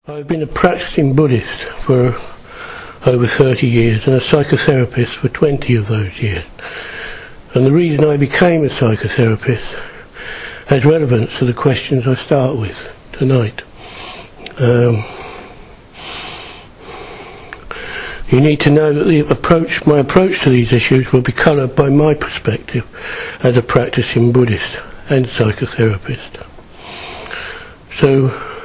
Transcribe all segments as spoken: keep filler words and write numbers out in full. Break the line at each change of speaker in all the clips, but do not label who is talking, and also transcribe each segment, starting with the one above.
I've been a practicing Buddhist for over thirty years and a psychotherapist for twenty of those years. And the reason I became a psychotherapist has relevance to the questions I start with tonight. Um, you need to know that the approach, my approach to these issues will be coloured by my perspective as a practicing Buddhist and psychotherapist. So,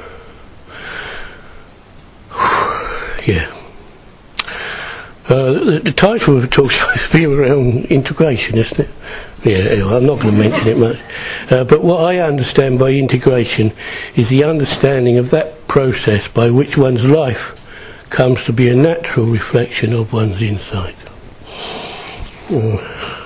yeah. Uh, the, the title of the talk is be around integration, isn't it? Yeah, anyway, I'm not going to mention it much. Uh, but what I understand by integration is the understanding of that process by which one's life comes to be a natural reflection of one's inside. Uh,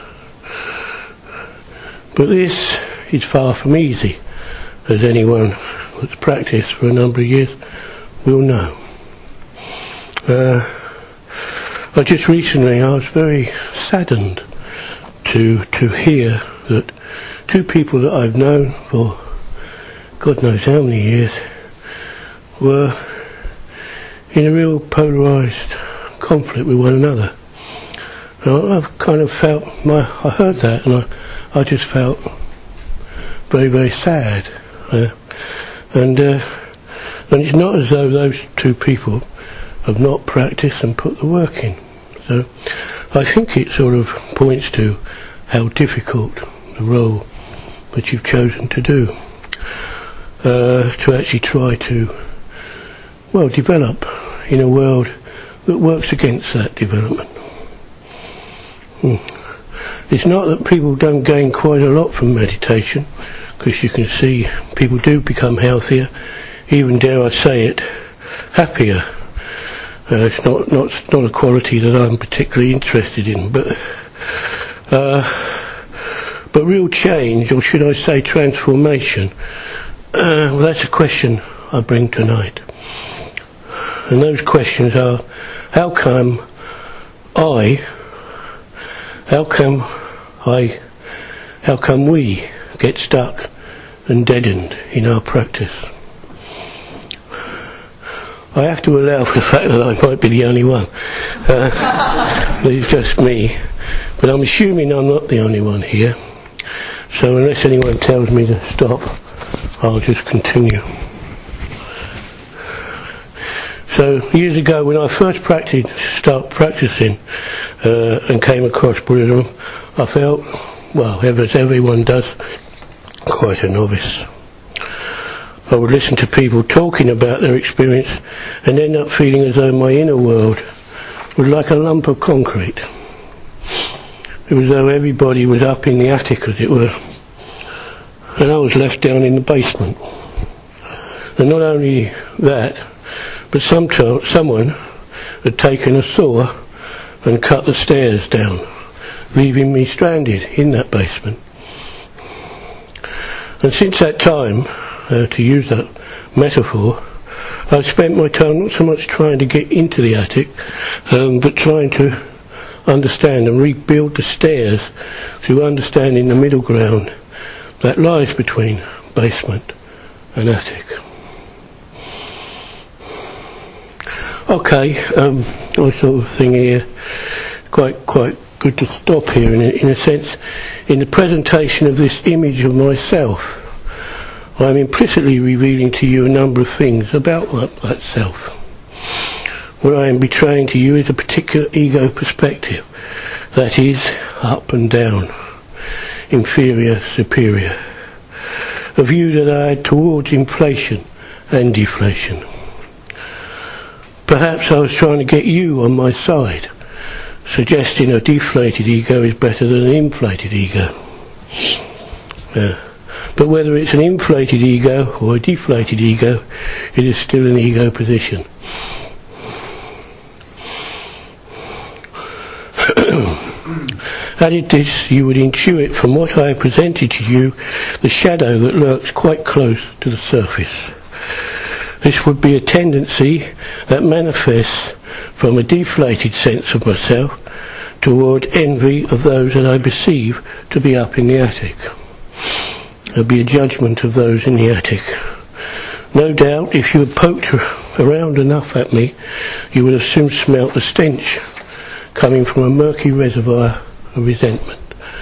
but this is far from easy, as anyone that's practiced for a number of years will know. Uh, I just recently, I was very saddened to to hear that two people that I've known for God knows how many years were in a real polarised conflict with one another. And I've kind of felt, my, I heard that and I, I just felt very, very sad. Uh, and, uh, and it's not as though those two people have not practiced and put the work in. So I think it sort of points to how difficult the role that you've chosen to do, uh, to actually try to, well, develop in a world that works against that development. Hmm. It's not that people don't gain quite a lot from meditation, because you can see people do become healthier, even, dare I say it, happier. Uh, it's not, not not a quality that I'm particularly interested in, but uh, but real change, or should I say transformation, uh, well, that's a question I bring tonight. And those questions are: how come I, how come I, how come we get stuck and deadened in our practice? I have to allow for the fact that I might be the only one. Uh, it's just me. But I'm assuming I'm not the only one here. So unless anyone tells me to stop, I'll just continue. So years ago, when I first practiced, start practicing uh, and came across Buddhism, I felt, well, as everyone does, quite a novice. I would listen to people talking about their experience and end up feeling as though my inner world was like a lump of concrete. It was as though everybody was up in the attic, as it were, and I was left down in the basement. And not only that, but sometime, someone had taken a saw and cut the stairs down, leaving me stranded in that basement. And since that time, Uh, to use that metaphor, I've spent my time not so much trying to get into the attic, um, but trying to understand and rebuild the stairs through understanding the middle ground that lies between basement and attic. Okay, um, I sort of thing here, quite quite good to stop here in a, in a sense, in the presentation of this image of myself. I'm implicitly revealing to you a number of things about that, that self. What I am betraying to you is a particular ego perspective, that is, up and down, inferior, superior, a view that I had towards inflation and deflation. Perhaps I was trying to get you on my side, suggesting a deflated ego is better than an inflated ego. Yeah. But whether it's an inflated ego or a deflated ego, it is still an ego position. Added this, you would intuit from what I have presented to you the shadow that lurks quite close to the surface. This would be a tendency that manifests from a deflated sense of myself toward envy of those that I perceive to be up in the attic. There'll be a judgment of those in the attic, No doubt, if you had poked around enough at me, you would have soon smelt the stench coming from a murky reservoir of resentment.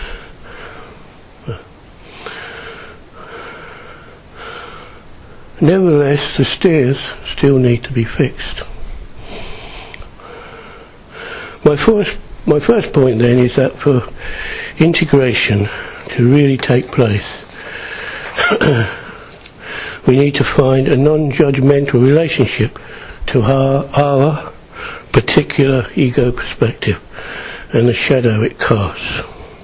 Nevertheless, the stairs still need to be fixed. My first, my first point then is that for integration to really take place, we need to find a non-judgmental relationship to our, our particular ego perspective and the shadow it casts.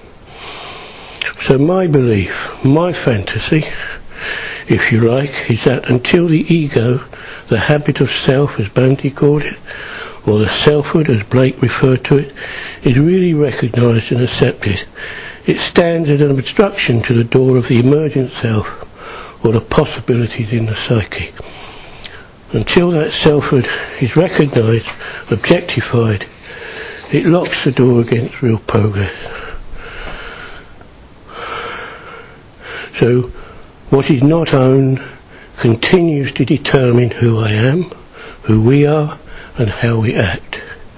So my belief, my fantasy, if you like, is that until the ego, the habit of self as Banti called it, or the selfhood as Blake referred to it, is really recognised and accepted, it stands as an obstruction to the door of the emergent self, or the possibilities in the psyche. Until that selfhood is recognised, objectified, it locks the door against real progress. So, what is not owned continues to determine who I am, who we are, and how we act.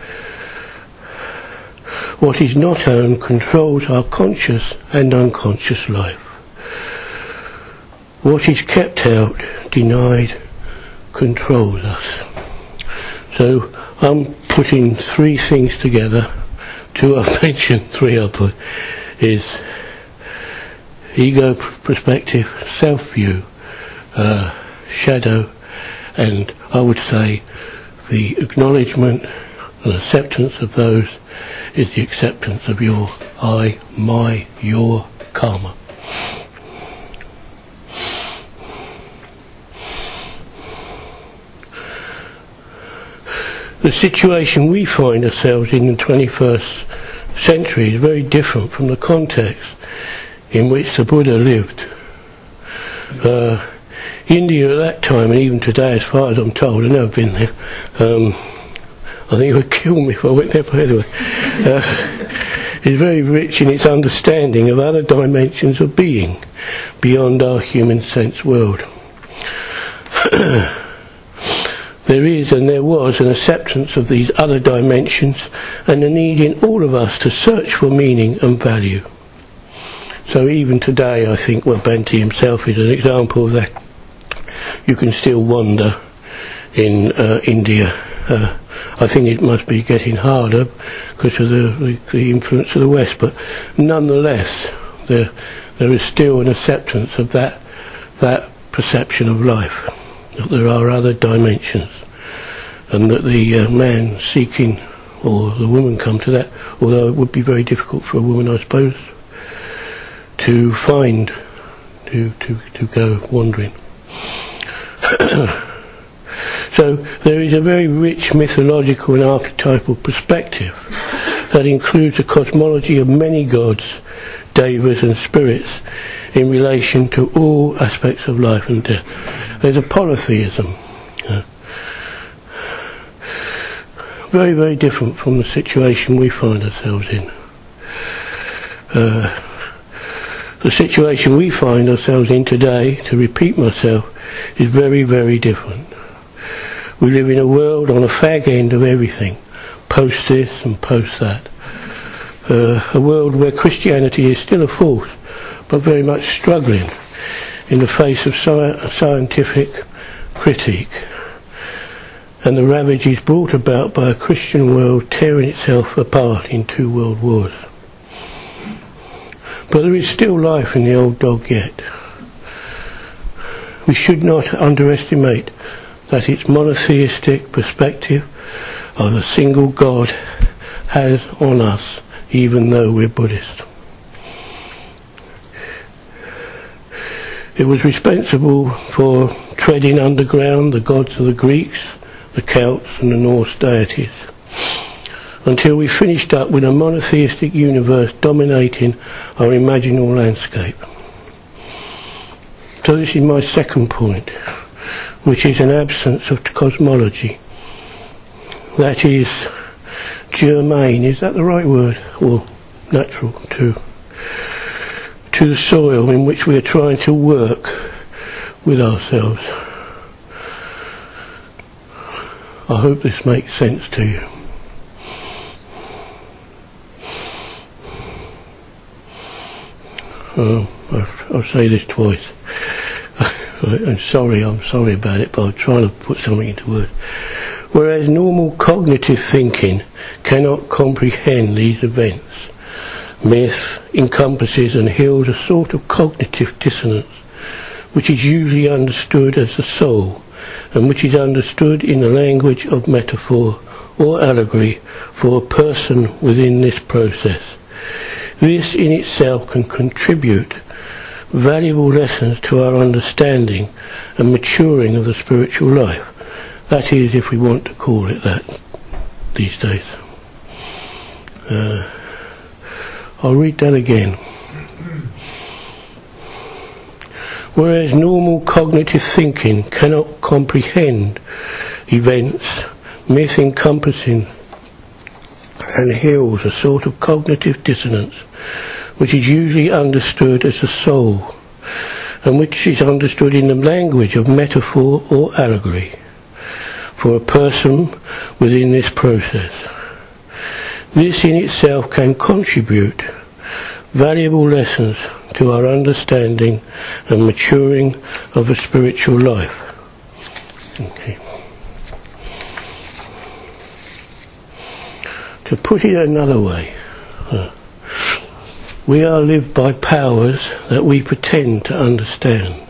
What is not owned controls our conscious and unconscious life. What is kept out, denied, controls us. So I'm putting three things together. Two I've mentioned, three I'll put, is ego perspective, self-view, uh, shadow, and I would say the acknowledgement and acceptance of those is the acceptance of your I, my, your karma. The situation we find ourselves in the twenty-first century is very different from the context in which the Buddha lived. Uh, India at that time, and even today, as far as I'm told, I've never been there, um, I think it would kill me if I went there, but anyway, uh, is very rich in its understanding of other dimensions of being beyond our human sense world. There is and there was an acceptance of these other dimensions and the need in all of us to search for meaning and value. So even today, I think, well, Banti himself is an example of that. You can still wander in uh, India. Uh, I think it must be getting harder because of the, the, the influence of the West, but nonetheless, there there is still an acceptance of that that perception of life, that there are other dimensions, and that the uh, man seeking, or the woman come to that, although it would be very difficult for a woman, I suppose, to find, to, to, to go wandering. So there is a very rich mythological and archetypal perspective that includes a cosmology of many gods, devas and spirits in relation to all aspects of life and death. There's a polytheism. Uh, very, very different from the situation we find ourselves in. Uh, the situation we find ourselves in today, to repeat myself, is very, very different. We live in a world on a fag end of everything, post this and post that. Uh, a world where Christianity is still a force, but very much struggling in the face of sci- scientific critique, and the ravages brought about by a Christian world tearing itself apart in two world wars. But there is still life in the old dog yet. We should not underestimate that its monotheistic perspective of a single God has on us, even though we're Buddhist. It was responsible for treading underground the gods of the Greeks, the Celts and the Norse deities, until we finished up with a monotheistic universe dominating our imaginal landscape. So this is my second point, which is an absence of cosmology. That is germane, is that the right word? Or natural to to the soil in which we are trying to work with ourselves. I hope this makes sense to you. Oh, I'll, I'll say this twice. I'm sorry, I'm sorry about it, but I'm trying to put something into words. Whereas normal cognitive thinking cannot comprehend these events, myth encompasses and heals a sort of cognitive dissonance, which is usually understood as the soul, and which is understood in the language of metaphor or allegory for a person within this process. This in itself can contribute valuable lessons to our understanding and maturing of the spiritual life. That is, if we want to call it that these days. Uh, I'll read that again. Whereas normal cognitive thinking cannot comprehend events, myth encompassing and heals a sort of cognitive dissonance, which is usually understood as the soul, and which is understood in the language of metaphor or allegory for a person within this process. This in itself can contribute valuable lessons to our understanding and maturing of a spiritual life. Okay. To put it another way, uh, we are lived by powers that we pretend to understand.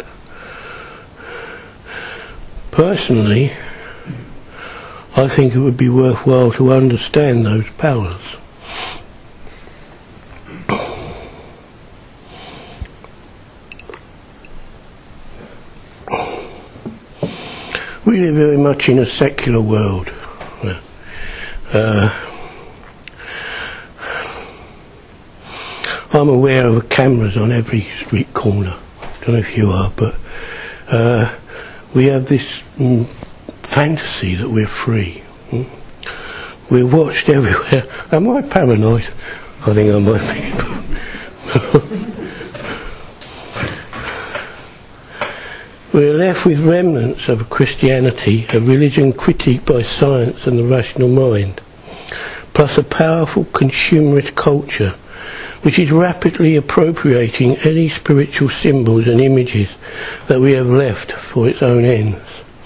Personally, I think it would be worthwhile to understand those powers. We live very much in a secular world. Uh, I'm aware of cameras on every street corner. I don't know if you are, but uh, we have this mm, fantasy that we're free. Mm? We're watched everywhere. Am I paranoid? I think I might be. We're left with remnants of Christianity, a religion critiqued by science and the rational mind, plus a powerful consumerist culture which is rapidly appropriating any spiritual symbols and images that we have left for its own ends.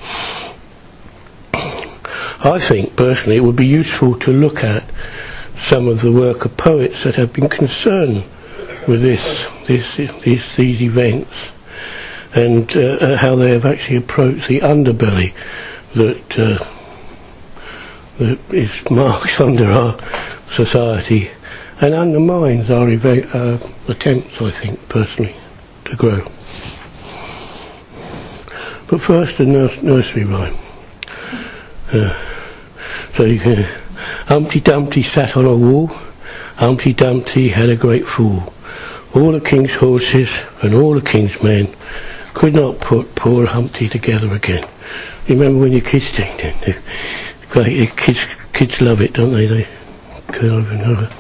I think, personally, it would be useful to look at some of the work of poets that have been concerned with this, this, this these events, and uh, how they have actually approached the underbelly that, uh, that is marked under our society and undermines our event, uh, attempts, I think, personally, to grow. But first, a nurs- nursery rhyme. Uh, so you can... Humpty Dumpty sat on a wall. Humpty Dumpty had a great fall. All the king's horses and all the king's men could not put poor Humpty together again. You remember when your kids did it? Great, kids, kids love it, don't they? They go over and over.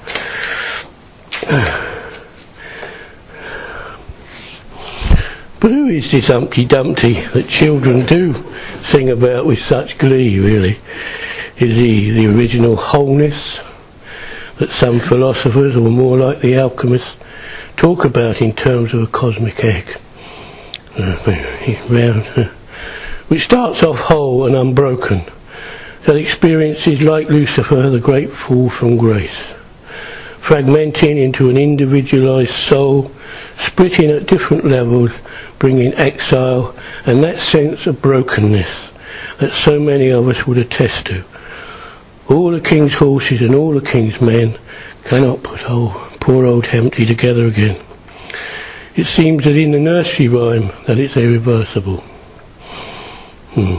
But who is this Humpty Dumpty that children do sing about with such glee, really? Is he the original wholeness that some philosophers, or more like the alchemists, talk about in terms of a cosmic egg? Uh, round, uh, which starts off whole and unbroken, that experiences like Lucifer the great fall from grace, fragmenting into an individualized soul, splitting at different levels, bringing exile and that sense of brokenness that so many of us would attest to. All the king's horses and all the king's men cannot put old, poor old Humpty together again. It seems that in the nursery rhyme that it's irreversible. Hmm.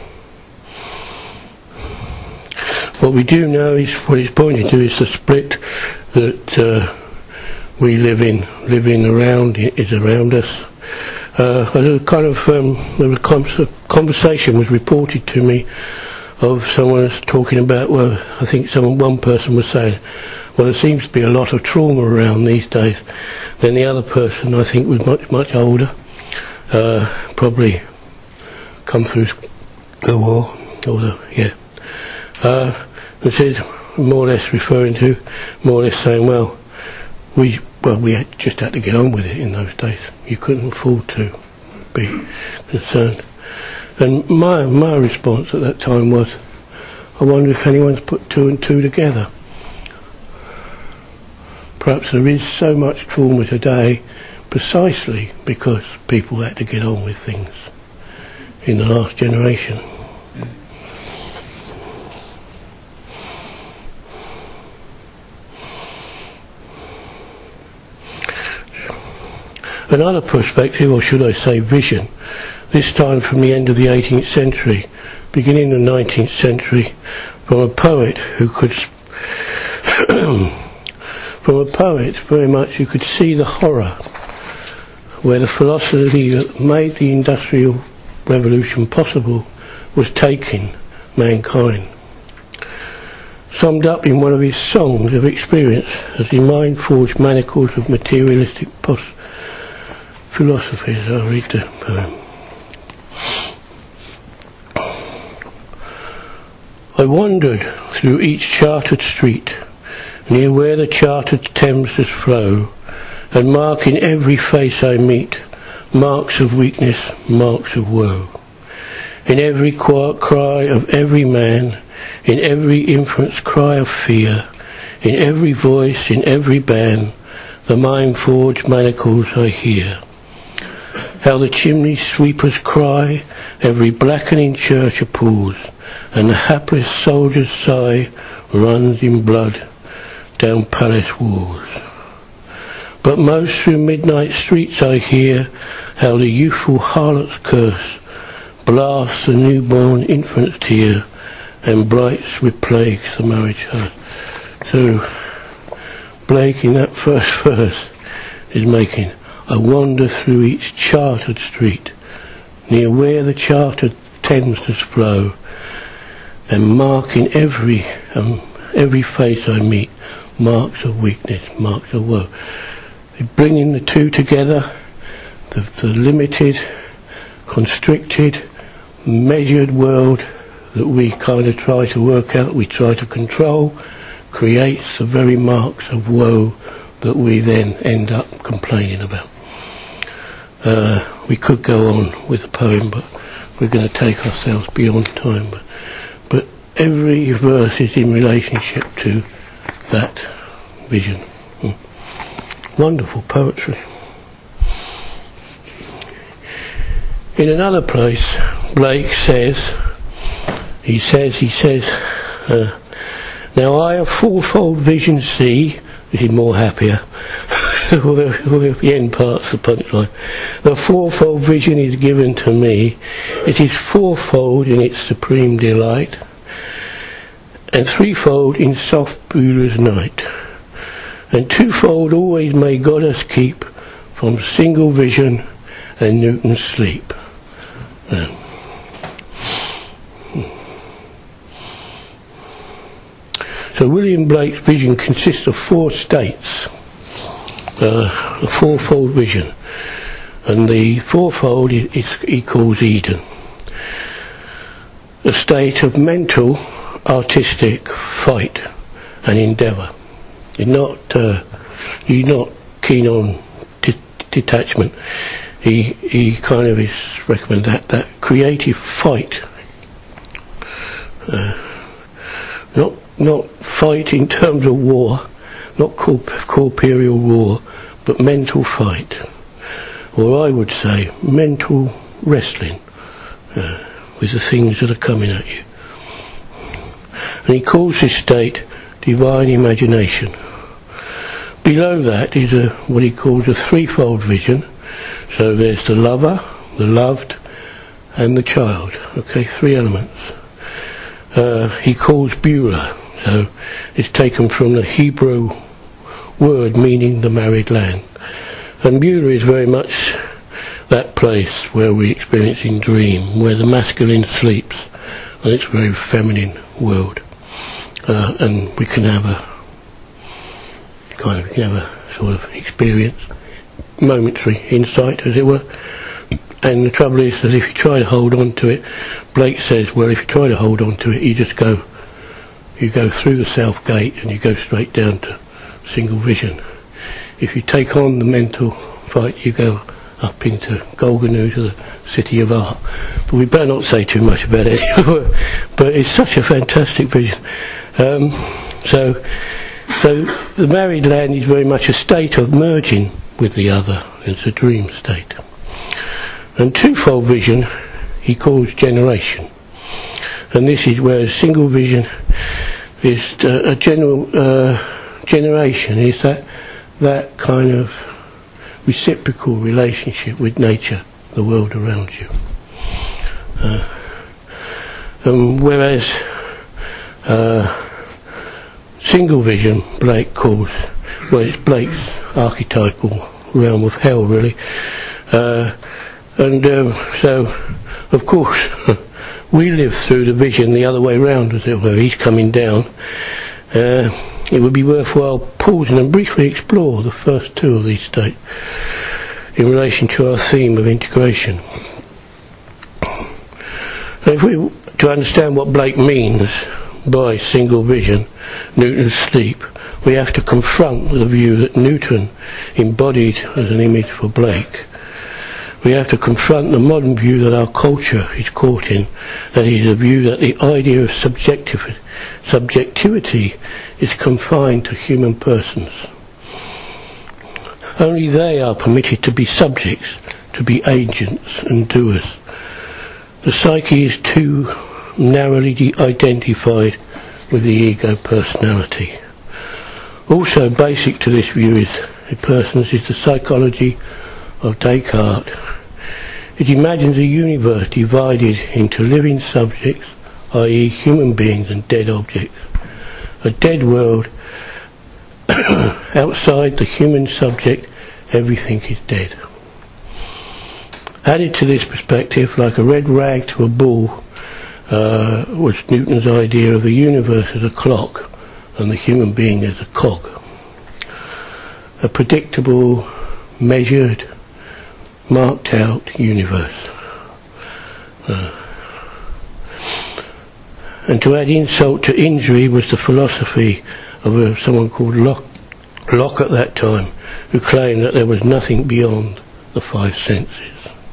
What we do know is, what it's pointing to is the split that uh, we live in, living around, is around us. Uh, a kind of um, a conversation was reported to me of someone talking about, well, I think someone, one person was saying, well, there seems to be a lot of trauma around these days. Then the other person, I think, was much, much older, uh, probably come through the war, or the, yeah. Uh, and said, more or less referring to, more or less saying, well, we well we had, just had to get on with it in those days. You couldn't afford to be concerned. And my my response at that time was, I wonder if anyone's put two and two together. Perhaps there is so much trauma today precisely because people had to get on with things in the last generation. Another perspective, or should I say vision, this time from the end of the eighteenth century, beginning of the nineteenth century, from a poet who could, from a poet very much who could see the horror where the philosophy that made the Industrial Revolution possible was taking mankind. Summed up in one of his songs of experience as the mind-forged manacles of materialistic poss- philosophies. I'll read the poem. I wandered through each chartered street, near where the chartered Thames does flow, and mark in every face I meet marks of weakness, marks of woe. In every quiet cry of every man, in every infant's cry of fear, in every voice, in every band, the mind-forged manacles I hear. How the chimney sweepers cry, every blackening church appalls, and the hapless soldier's sigh runs in blood down palace walls. But most through midnight streets I hear how the youthful harlot's curse blasts the newborn infant's tear and blights with plagues the marriage hearse. So Blake in that first verse is making, I wander through each chartered street, near where the chartered Thames does flow, and mark in every um, every face I meet marks of weakness, marks of woe. Bringing the two together, the, the limited, constricted, measured world that we kind of try to work out, we try to control, creates the very marks of woe that we then end up complaining about. Uh, we could go on with the poem, but we're going to take ourselves beyond time. But, but every verse is in relationship to that vision. Hmm. Wonderful poetry. In another place, Blake says, he says, he says, uh, now I a fourfold vision see, this is more happier, although, although the end part's the punchline. The fourfold vision is given to me. It is fourfold in its supreme delight, and threefold in soft Beulah's night, and twofold always may God us keep from single vision and Newton's sleep. Um, So William Blake's vision consists of four states, uh, a fourfold vision, and the fourfold is, is, he calls Eden. A state of mental, artistic fight and endeavour. He's not, uh, he's not keen on de- detachment. He he kind of is recommend that that creative fight, uh, not. Not fight in terms of war, not corp- corporeal war, but mental fight. Or I would say mental wrestling uh, with the things that are coming at you. And he calls this state divine imagination. Below that is a, what he calls a threefold vision. So there's the lover, the loved, and the child. Okay, three elements. Uh, he calls Beulah. So it's taken from the Hebrew word meaning the married land. And Beulah is very much that place where we experience in dream, where the masculine sleeps, and it's a very feminine world. Uh, and we can have a kind of, we can have a sort of experience, momentary insight, as it were. And the trouble is that if you try to hold on to it, Blake says, well, if you try to hold on to it, you just go you go through the South Gate and you go straight down to single vision. If you take on the mental fight, you go up into Golganu, to the City of Art. But we better not say too much about it. But it's such a fantastic vision. Um, so, so the married land is very much a state of merging with the other. It's a dream state. And twofold vision he calls generation. And this is where single vision is uh, a general uh, generation, is that that kind of reciprocal relationship with nature, the world around you. Uh, um, whereas uh, single vision, Blake calls, well, it's Blake's archetypal realm of hell, really. Uh, and um, so, of course, we live through the vision the other way round, as it were. He's coming down. Uh, it would be worthwhile pausing and briefly explore the first two of these states in relation to our theme of integration. Now, if we to understand what Blake means by single vision, Newton's sleep, we have to confront the view that Newton embodied as an image for Blake. We have to confront the modern view that our culture is caught in, that is a view that the idea of subjective, subjectivity is confined to human persons. Only they are permitted to be subjects, to be agents and doers. The psyche is too narrowly identified with the ego personality. Also basic to this view is the persons is the psychology of Descartes. It imagines a universe divided into living subjects, that is human beings, and dead objects. A dead world. Outside the human subject, everything is dead. Added to this perspective, like a red rag to a bull, uh, was Newton's idea of the universe as a clock and the human being as a cog. A predictable, measured, marked out universe. Uh, and to add insult to injury was the philosophy of uh, someone called Locke, Locke at that time, who claimed that there was nothing beyond the five senses.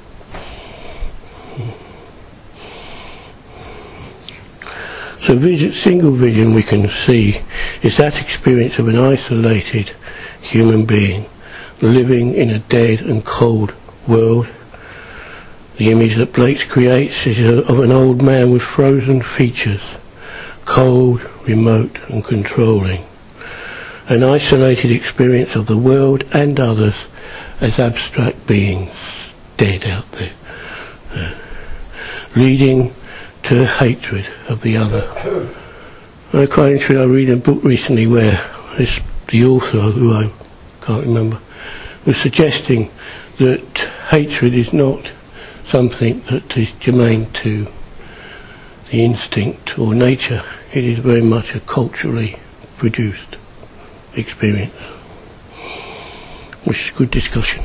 So vision, single vision, we can see, is that experience of an isolated human being living in a dead and cold world. The image that Blake creates is of an old man with frozen features, cold, remote and controlling. An isolated experience of the world and others as abstract beings, dead out there, uh, leading to the hatred of the other. I quite interested, I read a book recently where this, the author, who I can't remember, was suggesting that hatred is not something that is germane to the instinct or nature. It is very much a culturally produced experience, which is good discussion.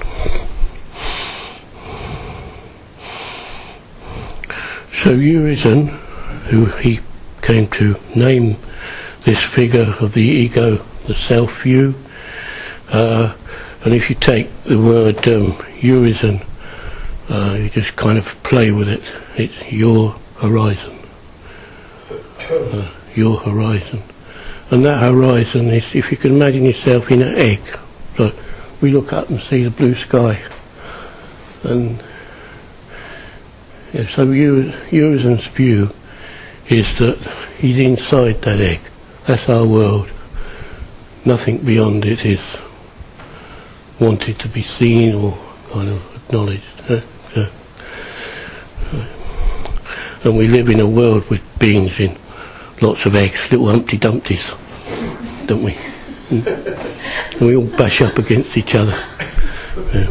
So Urizen, who he came to name this figure of the ego, the self-view, uh, and if you take the word um, Urizen, uh, you just kind of play with it. It's your horizon. Uh, your horizon. And that horizon is, if you can imagine yourself in an egg. So we look up and see the blue sky. And yeah, so Urizen's view is that he's inside that egg. That's our world. Nothing beyond it is wanted to be seen or kind of acknowledged. Uh, uh, uh, and we live in a world with beings in lots of eggs, little Humpty Dumptys, don't we? Mm. And we all bash up against each other. Yeah.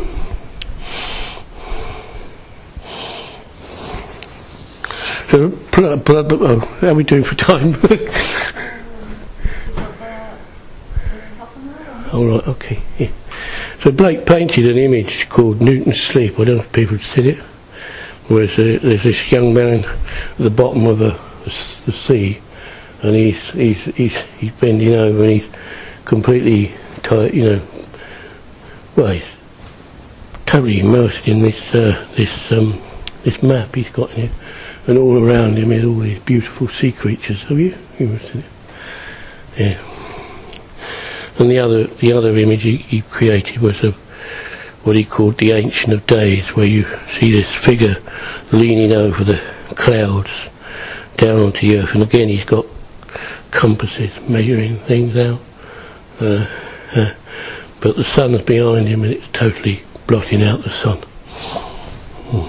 So, pl- pl- pl- oh, how are we doing for time? All right, okay. Yeah. So Blake painted an image called Newton's Sleep. I don't know if people have seen it. Where there's, a, there's this young man at the bottom of a, the sea, and he's he's he's he's bending over and he's completely tight, you know. Well, he's totally immersed in this uh, this um, this map he's got in it, and all around him is all these beautiful sea creatures. Have you? You seen it? Yeah. And the other the other image he, he created was of what he called the Ancient of Days, where you see this figure leaning over the clouds down onto the earth, and again he's got compasses measuring things out. Uh, uh, but the sun's behind him and it's totally blotting out the sun. Hmm.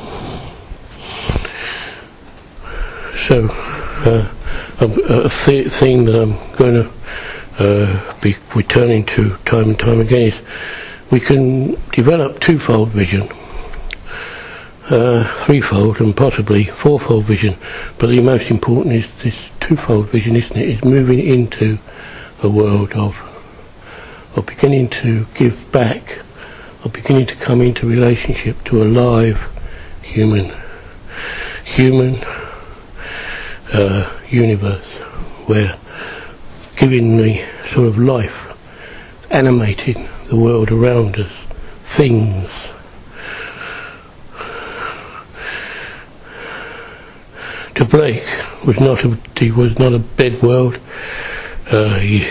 So, uh, a, a th- thing that I'm going to uh, be returning to time and time again is we can develop twofold vision, uh, threefold and possibly fourfold vision, but the most important is this twofold vision, isn't it? Is moving into a world of, of beginning to give back, of beginning to come into relationship to a live human, human uh, universe, where giving the sort of life, animating the world around us, things. To Blake was not a he was not a dead world. Uh, he,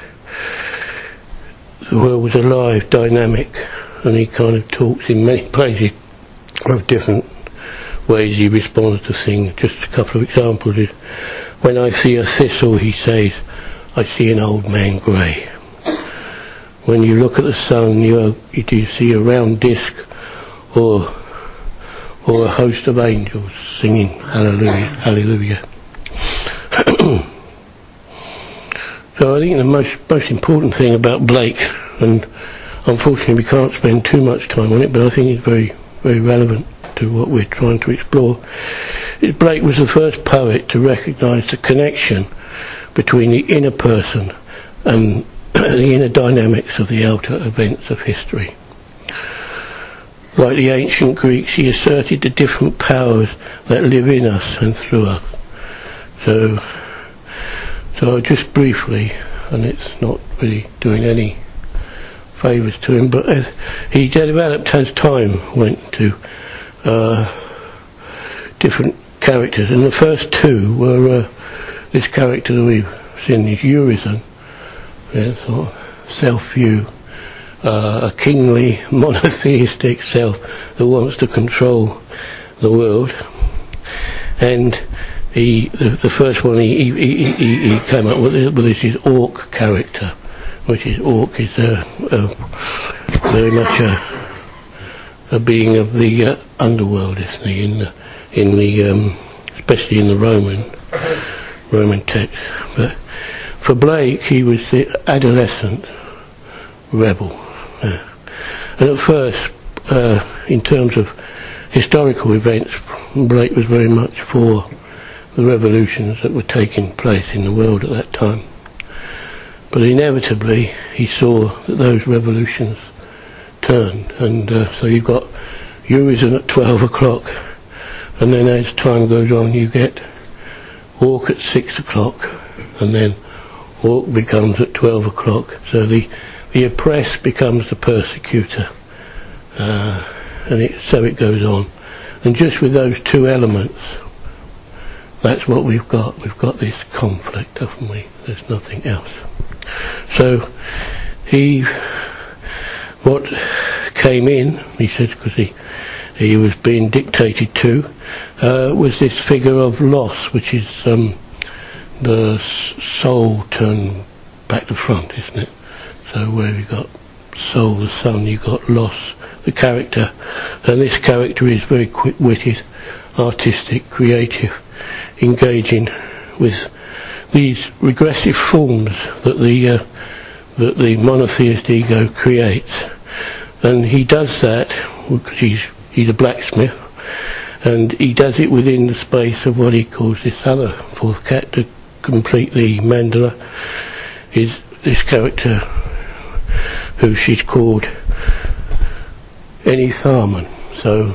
the world was alive, dynamic, and he kind of talks in many places of different ways he responded to things. Just a couple of examples is, when I see a thistle, he says, I see an old man grey. When you look at the sun, you, you do see a round disc or or a host of angels singing hallelujah, hallelujah. So I think the most most important thing about Blake, and unfortunately we can't spend too much time on it, but I think it's very very relevant to what we're trying to explore, is Blake was the first poet to recognise the connection between the inner person and the inner dynamics of the outer events of history. Like the ancient Greeks, he asserted the different powers that live in us and through us. So, so just briefly, and it's not really doing any favours to him, but as he developed as time went to uh, different characters, and the first two were uh, this character that we've seen, is Urizen, yeah, sort of self-view, uh, a kingly monotheistic self that wants to control the world. And he, the, the first one he, he, he, he came up with, with this is Orc character, which is Orc is a, a very much a, a being of the uh, underworld, isn't he? In the, in the um, especially in the Roman Roman text. But for Blake, he was the adolescent rebel. Yeah. And at first, uh, in terms of historical events, Blake was very much for the revolutions that were taking place in the world at that time. But inevitably, he saw that those revolutions turned, and uh, so you've got Urizen at twelve o'clock, and then as time goes on, you get Orc at six o'clock, and then Orc becomes at twelve o'clock. So the the oppressed becomes the persecutor, uh, and it, so it goes on. And just with those two elements, that's what we've got. We've got this conflict, haven't we? There's nothing else. So he, what came in, he said, because he he was being dictated to, uh, was this figure of loss, which is um, the soul turned back to front, isn't it? So where you've got soul, the sun, you've got loss, the character. And this character is very quick-witted, artistic, creative, engaging with these regressive forms that the uh, that the monotheist ego creates. And he does that because he's he's a blacksmith, and he does it within the space of what he calls this other fourth cat to complete the mandala, is this character who she's called Enitharmon. So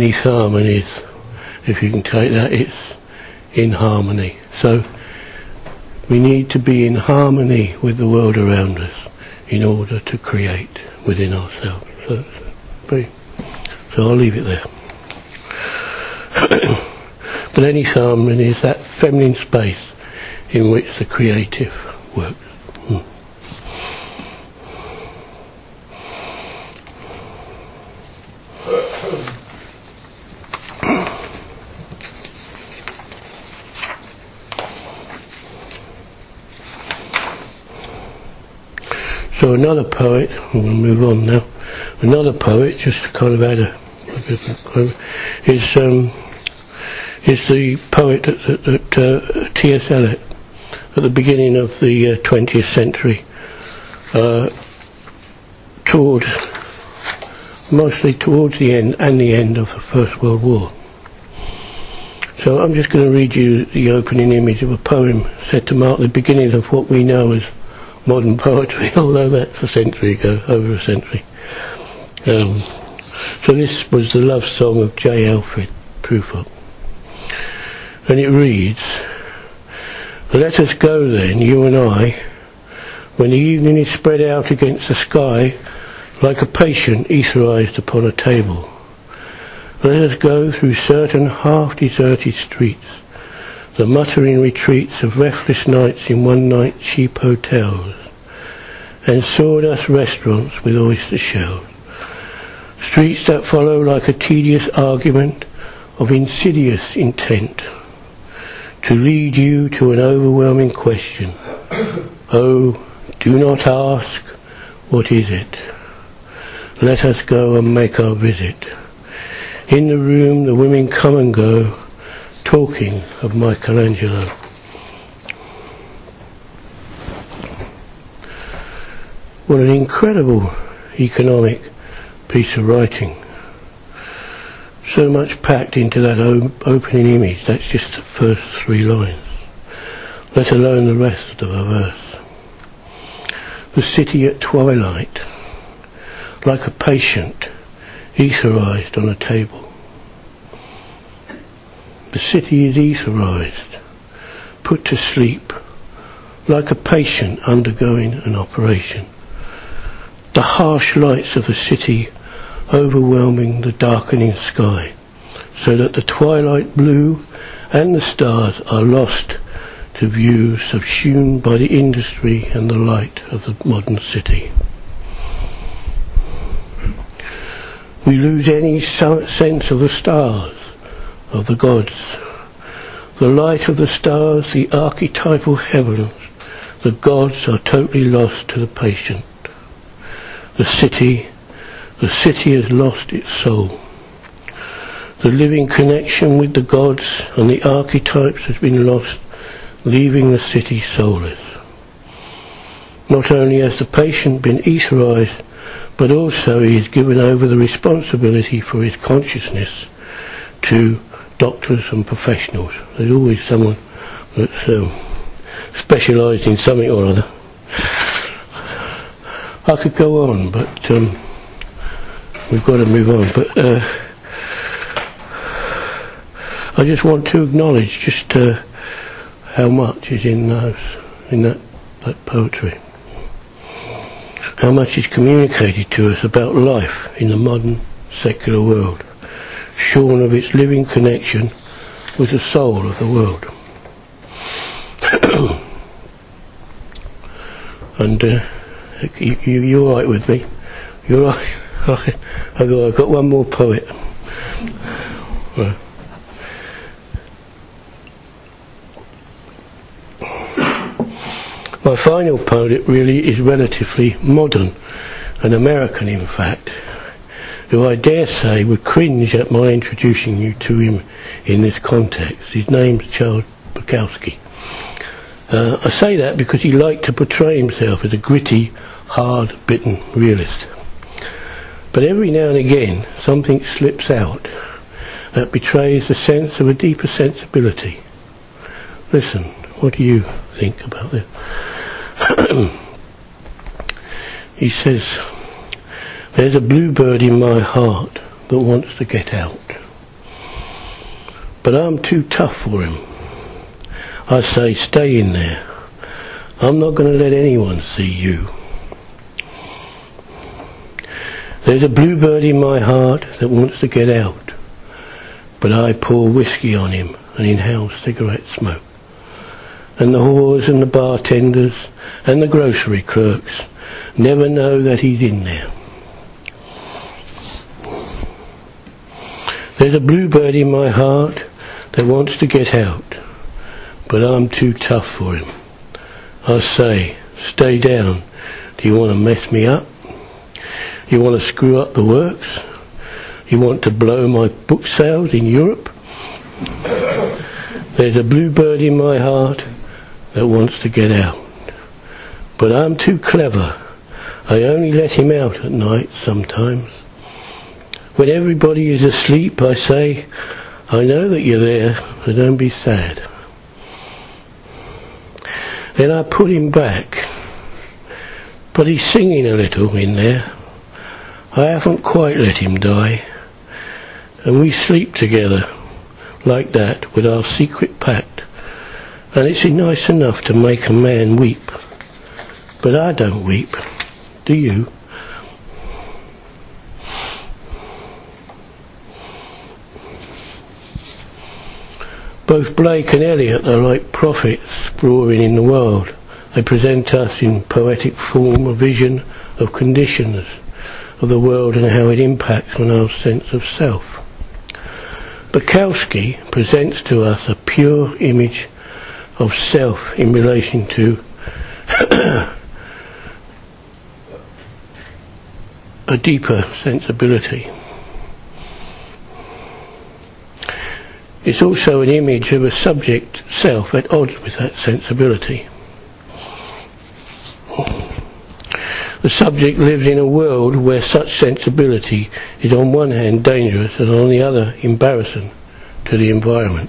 Enitharmon is, if you can take that, it's in harmony. So We need to be in harmony with the world around us in order to create within ourselves. So, so, so I'll leave it there. But any harmony is that feminine space in which the creative works. Hmm. So another poet, I'm going to move on now, another poet, just to kind of add a, a different, is, um, is the poet that, that uh, T S Eliot, at the beginning of the uh, twentieth century, uh, toward, mostly towards the end and the end of the First World War. So I'm just going to read you the opening image of a poem said to mark the beginning of what we know as modern poetry, although that's a century ago, over a century. Um, so this was the love song of J. Alfred Prufrock. And it reads, "Let us go then, you and I, when the evening is spread out against the sky, like a patient etherized upon a table. Let us go through certain half-deserted streets, the muttering retreats of restless nights in one-night cheap hotels, and sawdust restaurants with oyster shells. Streets that follow like a tedious argument of insidious intent, to lead you to an overwhelming question. Oh, do not ask, what is it? Let us go and make our visit. In the room the women come and go, talking of Michelangelo." What an incredible economic piece of writing. So much packed into that op- opening image. That's just the first three lines, let alone the rest of the verse. The city at twilight, like a patient etherized on a table. The city is etherized, put to sleep, like a patient undergoing an operation. The harsh lights of the city overwhelming the darkening sky, so that the twilight blue and the stars are lost to view, subsumed by the industry and the light of the modern city. We lose any so- sense of the stars, of the gods. The light of the stars, the archetypal heavens, the gods are totally lost to the patient. The city, the city has lost its soul. The living connection with the gods and the archetypes has been lost, leaving the city soulless. Not only has the patient been etherized, but also he is given over the responsibility for his consciousness to doctors and professionals. There's always someone that's um, specialised in something or other. I could go on, but um, we've got to move on. But uh, I just want to acknowledge just uh, how much is in those, in that, that poetry. How much is communicated to us about life in the modern secular world, shorn of its living connection with the soul of the world. And uh, you, you, you're right with me. You're right. I've got, I've got one more poet. Right. My final poet really is relatively modern, an American in fact, who I dare say would cringe at my introducing you to him in this context. His name's Charles Bukowski. Uh, I say that because he liked to portray himself as a gritty, hard-bitten realist. But every now and again something slips out that betrays the sense of a deeper sensibility. Listen, what do you think about this? He says, "There's a bluebird in my heart that wants to get out. But I'm too tough for him. I say, stay in there. I'm not going to let anyone see you. There's a bluebird in my heart that wants to get out, but I pour whiskey on him and inhale cigarette smoke. And the whores and the bartenders and the grocery clerks never know that he's in there. There's a bluebird in my heart that wants to get out, but I'm too tough for him. I say, stay down. Do you want to mess me up? You want to screw up the works? You want to blow my book sales in Europe? There's a bluebird in my heart that wants to get out, but I'm too clever. I only let him out at night sometimes. When everybody is asleep, I say, I know that you're there, so don't be sad. Then I put him back, but he's singing a little in there. I haven't quite let him die, and we sleep together like that with our secret pact, and it's nice enough to make a man weep, but I don't weep, do you? Both Blake and Eliot are like prophets roaring in the world. They present us in poetic form a vision of conditions of the world and how it impacts on our sense of self. Bukowski presents to us a pure image of self in relation to a deeper sensibility. It's also an image of a subject self at odds with that sensibility. The subject lives in a world where such sensibility is on one hand dangerous and on the other embarrassing to the environment.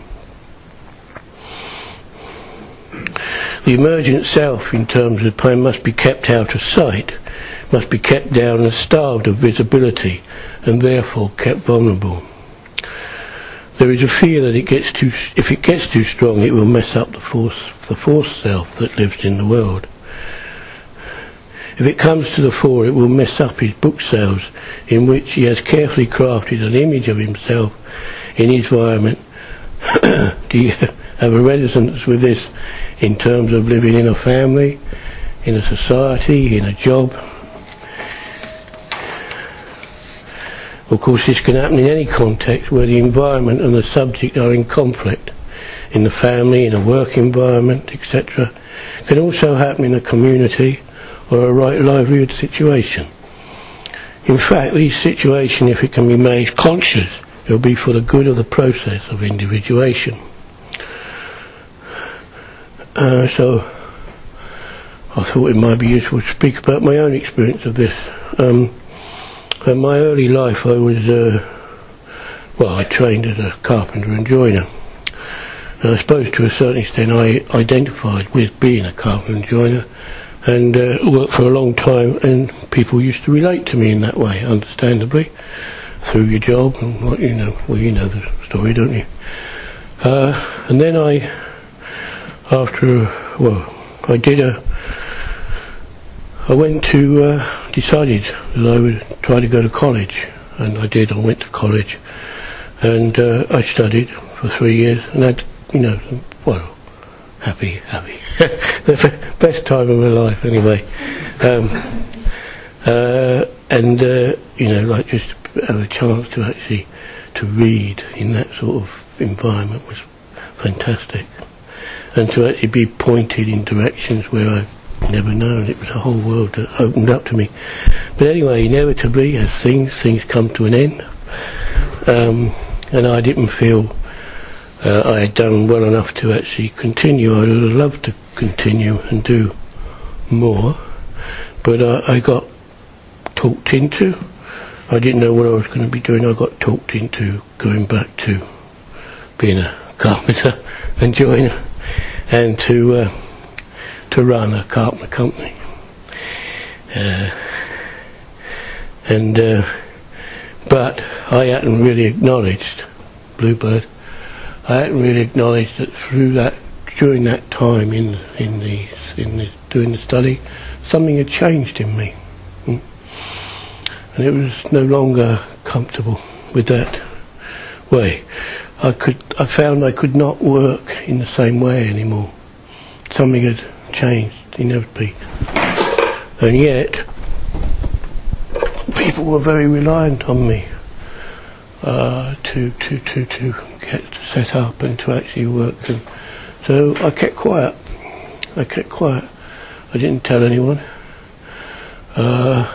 The emergent self in terms of pain must be kept out of sight, must be kept down and starved of visibility and therefore kept vulnerable. There is a fear that it gets too, if it gets too strong, it will mess up the force, the force self that lives in the world. If it comes to the fore, it will mess up his book sales, in which he has carefully crafted an image of himself in his environment. Do you have a resonance with this in terms of living in a family, in a society, in a job? Of course, this can happen in any context where the environment and the subject are in conflict. In the family, in a work environment, et cetera. It can also happen in a community or a right livelihood situation. In fact, these situations, if it can be made conscious, it will be for the good of the process of individuation. Uh, so, I thought it might be useful to speak about my own experience of this. Um, In my early life I was, uh, well, I trained as a carpenter and joiner. And I suppose to a certain extent I identified with being a carpenter and joiner and uh, worked for a long time, and people used to relate to me in that way, understandably, through your job, and what, you know, well, you know the story, don't you? Uh, and then I, after, well, I did a, I went to, uh, decided that I would try to go to college, and I did. I went to college, and uh, I studied for three years, and had, you know, well, happy, happy, the best time of my life, anyway. Um, uh, and uh, you know, like just have a chance to actually to read in that sort of environment was fantastic, and to actually be pointed in directions where I never known. It was a whole world that opened up to me. But anyway, inevitably, as things things come to an end, um, and I didn't feel uh, I had done well enough to actually continue. I would have loved to continue and do more, but uh, I got talked into. I didn't know what I was going to be doing. I got talked into going back to being a carpenter and joiner, and to uh, to run a carpenter company. Uh, and uh, but I hadn't really acknowledged, Bluebird, I hadn't really acknowledged that through that during that time in in the in the doing the study, something had changed in me, mm. and it was no longer comfortable with that way. I could I found I could not work in the same way anymore. Something had changed inevitably, and yet people were very reliant on me uh, to to to to get set up and to actually work. And so I kept quiet. I kept quiet. I didn't tell anyone. Uh,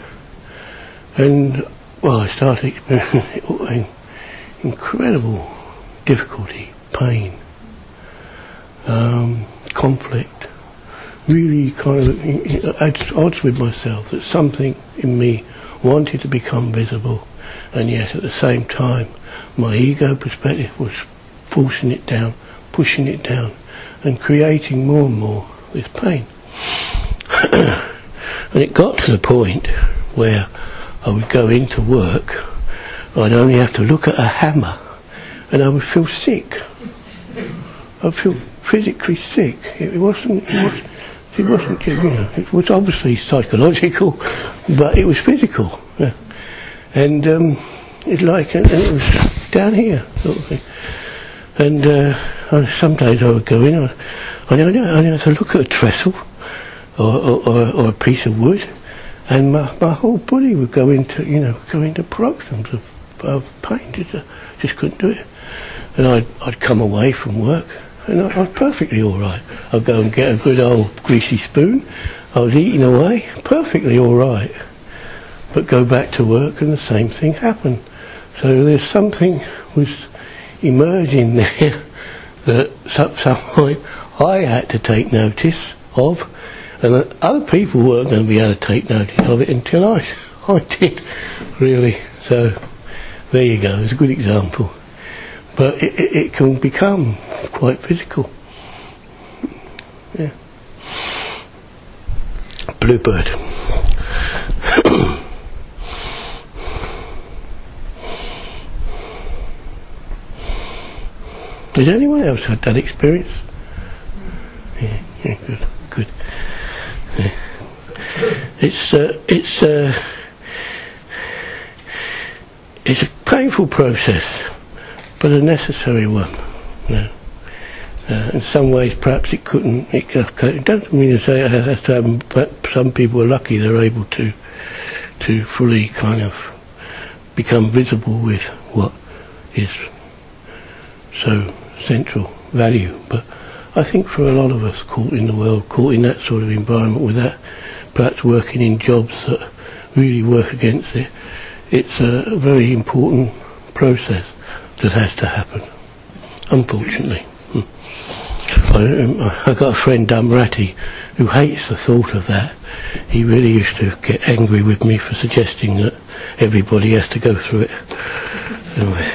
and well, I started experiencing incredible difficulty, pain, um, conflict. Really kind of at odds with myself, that something in me wanted to become visible, and yet at the same time my ego perspective was forcing it down, pushing it down, and creating more and more this pain. And it got to the point where I would go into work, I'd only have to look at a hammer and I would feel sick. I'd feel physically sick. It wasn't, it wasn't It wasn't, you know, it was obviously psychological, but it was physical. Yeah. And um, it's like, and it was down here, sort of thing. And uh, I, some days I would go in, I, I only have to look at a trestle or, or, or, or a piece of wood, and my, my whole body would go into, you know, go into paroxysms of, of pain. Just, uh, just couldn't do it. And I'd, I'd come away from work, and I, I was perfectly all right. I'd go and get a good old greasy spoon. I was eating away, perfectly all right. But go back to work and the same thing happened. So there's something was emerging there that at some point I had to take notice of, and that other people weren't going to be able to take notice of it until I, I did, really. So there you go, it's a good example. But it, it, it can become quite physical. Yeah. Bluebird. Has anyone else had that experience? Yeah, yeah, good, good. Yeah. It's uh, it's uh, it's a painful process, but a necessary one. Yeah. Uh, in some ways, perhaps it couldn't. It, it doesn't mean to say it has to happen. But some people are lucky; they're able to to fully kind of become visible with what is so central value. But I think for a lot of us caught in the world, caught in that sort of environment, with that, perhaps working in jobs that really work against it, it's a very important process that has to happen, unfortunately. I, I got a friend, Dumratty, who hates the thought of that. He really used to get angry with me for suggesting that everybody has to go through it. Anyway.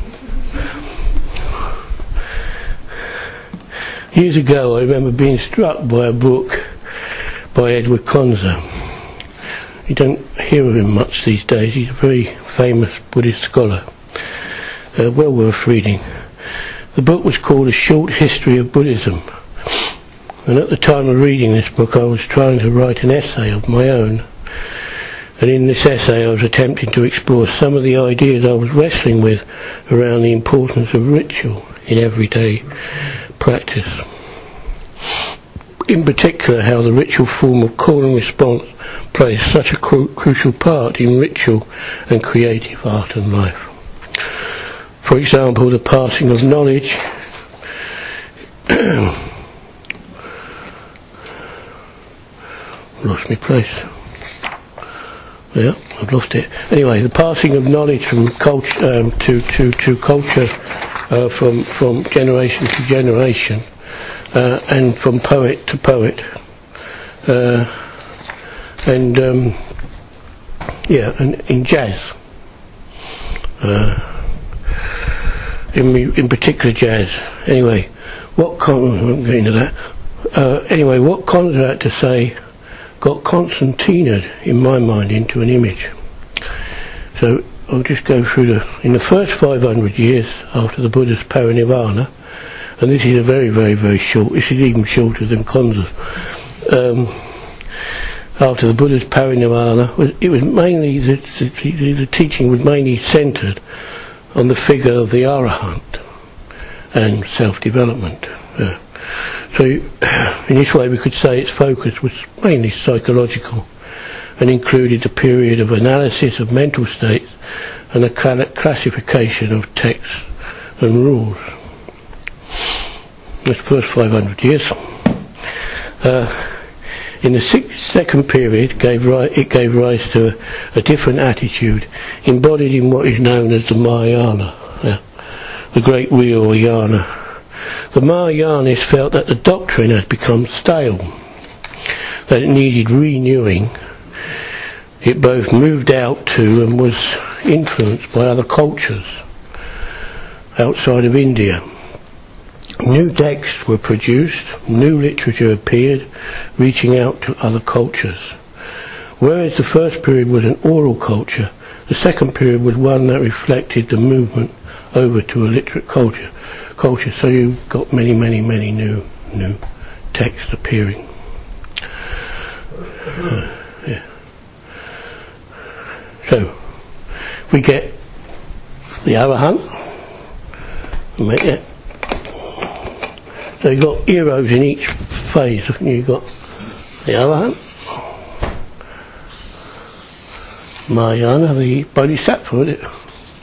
Years ago, I remember being struck by a book by Edward Conzer. You don't hear of him much these days. He's a very famous Buddhist scholar. Uh, well worth reading. The book was called A Short History of Buddhism. And at the time of reading this book, I was trying to write an essay of my own. And in this essay, I was attempting to explore some of the ideas I was wrestling with around the importance of ritual in everyday practice. In particular, how the ritual form of call and response plays such a cru- crucial part in ritual and creative art and life. For example, the passing of knowledge lost my place. Yeah, I've lost it. Anyway, the passing of knowledge from culture um, to, to, to culture uh, from from generation to generation, uh, and from poet to poet, uh, and um, yeah, and in jazz. Uh, In, in particular jazz. Anyway, what Con- I won't get into that. Uh, anyway, what Conzer had to say got Constantinaed in my mind into an image. So I'll just go through the. In the first five hundred years after the Buddha's parinirvana, and this is a very, very, very short, this is even shorter than Konza's. Um, after the Buddha's parinirvana, it was mainly, the, the, the teaching was mainly centred on the figure of the Arahant and self-development. Uh, so in this way we could say its focus was mainly psychological and included a period of analysis of mental states and a classification of texts and rules. That's the first five hundred years. Uh, in the sixth, second period, gave ri- it gave rise to a, a different attitude, embodied in what is known as the Mahayana, uh, the Great Wheel or Yana. The Mahayanists felt that the doctrine has become stale, that it needed renewing. It both moved out to and was influenced by other cultures outside of India. New texts were produced, new literature appeared, reaching out to other cultures. Whereas the first period was an oral culture, the second period was one that reflected the movement over to a literate culture. Culture. So you've got many, many, many new, new texts appearing. Uh, yeah. So we get the Arahant, make it. So you've got heroes in each phase. You've got the Arahant, Mahayana, the Bodhisattva, isn't it?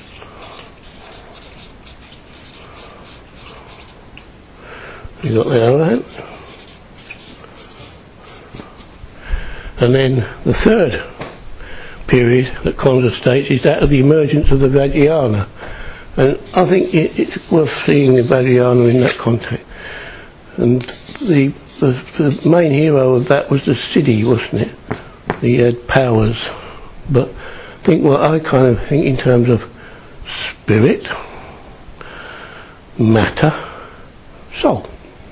You've got the Arahant. And then the third period that Konza states is that of the emergence of the Vajrayana. And I think it, it's worth seeing the Vajrayana in that context. And the, the the main hero of that was the Siddhi, wasn't it? He had powers. But I think what I kind of think in terms of spirit, matter, soul.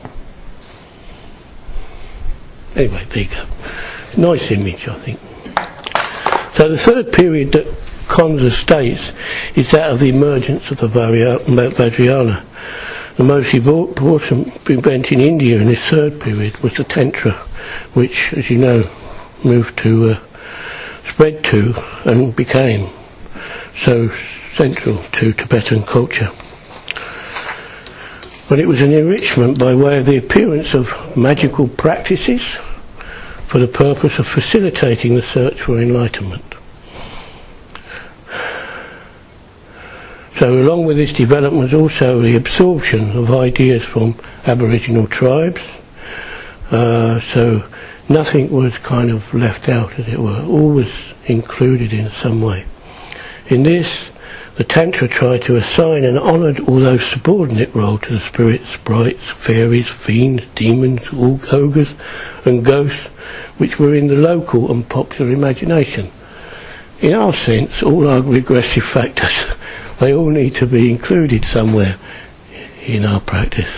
Anyway, there you go. Nice image, I think. So the third period that Konza states is that of the emergence of the Vajrayana. The most important event in India in this third period was the Tantra, which, as you know, moved to, uh, spread to and became so central to Tibetan culture. But it was an enrichment by way of the appearance of magical practices for the purpose of facilitating the search for enlightenment. So along with this development was also the absorption of ideas from Aboriginal tribes. Uh, so nothing was kind of left out, as it were. All was included in some way. In this, the Tantra tried to assign an honoured, although subordinate, role to the spirits, sprites, fairies, fiends, demons, ogres and ghosts, which were in the local and popular imagination. In our sense, all our regressive factors, they all need to be included somewhere in our practice.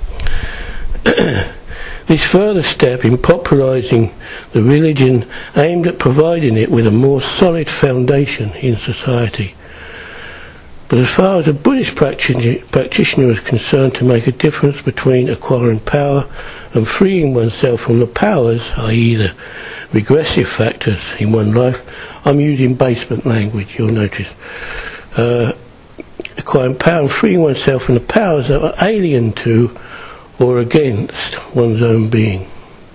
This further step in popularising the religion aimed at providing it with a more solid foundation in society. But as far as a Buddhist practitioner is concerned, to make a difference between acquiring power and freeing oneself from the powers, that is the regressive factors in one life, I'm using basement language, you'll notice. Uh, acquiring power and freeing oneself from the powers that are alien to or against one's own being.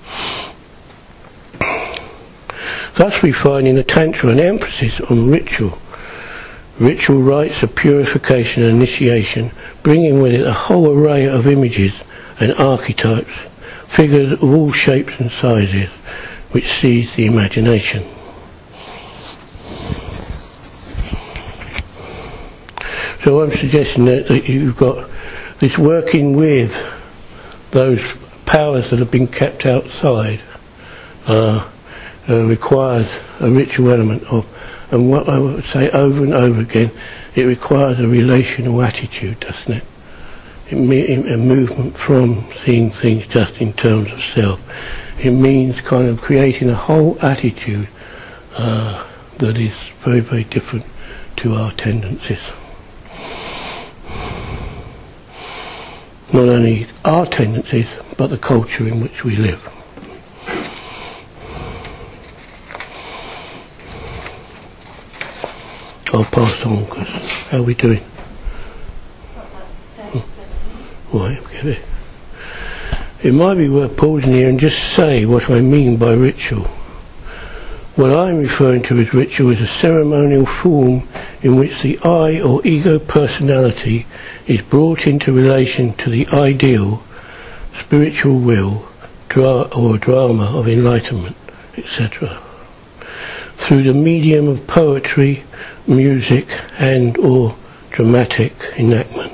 Thus we find in the Tantra an emphasis on ritual. Ritual rites of purification and initiation, bringing with it a whole array of images and archetypes, figures of all shapes and sizes, which seize the imagination. So I'm suggesting that, that you've got this working with those powers that have been kept outside uh, uh, requires a ritual element of, and what I would say over and over again, it requires a relational attitude, doesn't it? It means a movement from seeing things just in terms of self. It means kind of creating a whole attitude uh, that is very, very different to our tendencies. not only our tendencies, but the culture in which we live. I'll pass on, because how are we doing? Right, okay. It might be worth pausing here and just say what I mean by ritual. What I'm referring to as ritual is a ceremonial form in which the I or ego personality is brought into relation to the ideal, spiritual will, dra- or drama of enlightenment, et cetera, through the medium of poetry, music, and or dramatic enactment.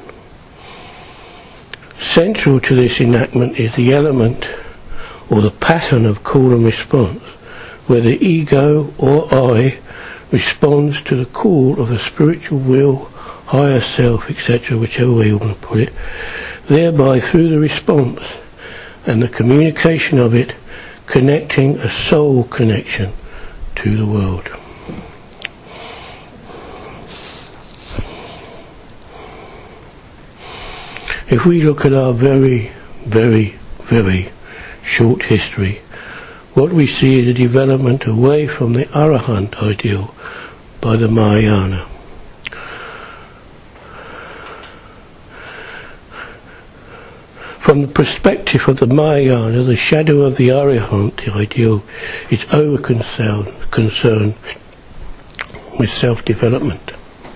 Central to this enactment is the element or the pattern of call and response, where the ego or I responds to the call of the spiritual will, higher self, et cetera, whichever way you want to put it, thereby through the response and the communication of it, connecting a soul connection to the world. If we look at our very, very, very short history, what we see is a development away from the Arahant ideal by the Mahayana. From the perspective of the Mahayana, the shadow of the Arahant ideal is over concern, concern with self-development.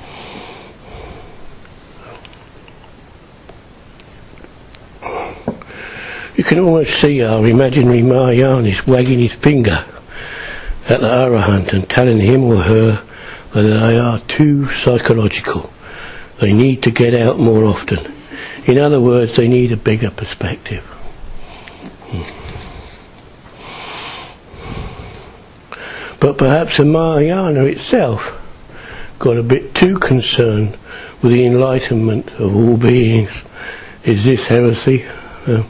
You can almost see our imaginary Mahayanis wagging his finger at the Arahant and telling him or her that they are too psychological. They need to get out more often. In other words, they need a bigger perspective. Hmm. But perhaps the Mahayana itself got a bit too concerned with the enlightenment of all beings. Is this heresy? Uh,